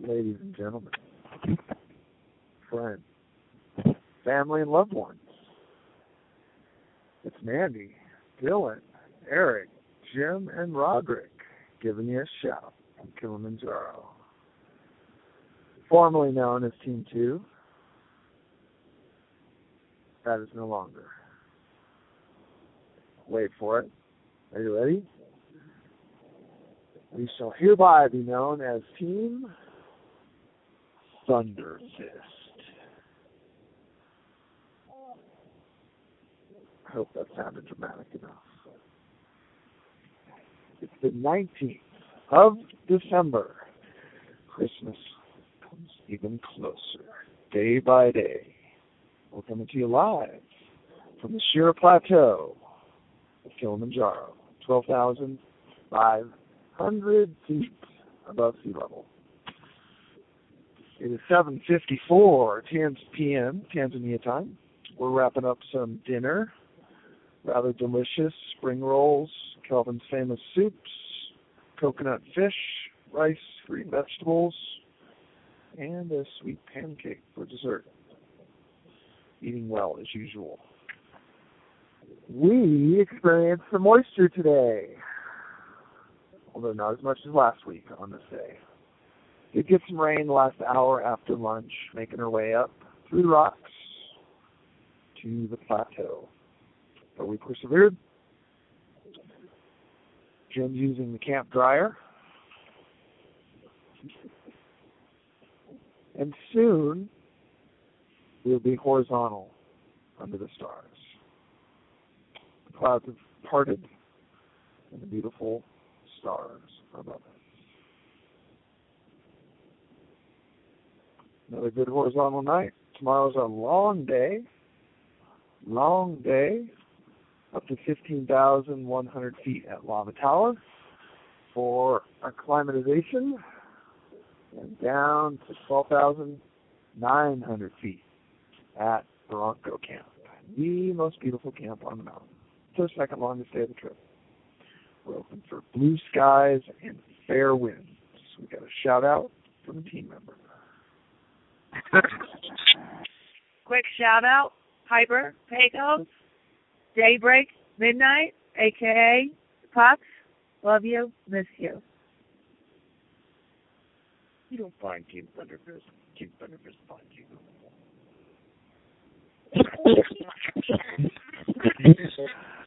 ladies and gentlemen, friends, family, and loved ones. It's Mandy, Dylan, Eric, Jim, and Roderick giving you a shout from Kilimanjaro. Formerly known as Team 2, that is no longer. Wait for it. Are you ready? We shall hereby be known as Team Thunder Fist. I hope that sounded dramatic enough. It's the 19th of December. Christmas comes even closer, day by day. We're coming to you live from the sheer plateau of Kilimanjaro, 12,500 feet above sea level. It is 7:54 p.m. Tanzania time. We're wrapping up some dinner, rather delicious spring rolls, Kelvin's famous soups, coconut fish, rice, green vegetables, and a sweet pancake for dessert. Eating well as usual. We experienced some moisture today, although not as much as last week on this day. Did get some rain the last hour after lunch, making our way up through the rocks to the plateau. But we persevered. Jim's using the camp dryer. And soon, we'll be horizontal under the stars. The clouds have parted, and the beautiful stars are above us. Another good horizontal night. Tomorrow's a long day, up to 15,100 feet at Lava Tower for acclimatization, and down to 12,900 feet at Bronco Camp, the most beautiful camp on the mountain. It's our second longest day of the trip. We're open for blue skies and fair winds. We got a shout out from a team member. Quick shout out, Hyper, Pecos, Daybreak, Midnight, a.k.a. Pops. Love you, miss you. You don't find Team Thunderfist. Team Thunderfist finds you.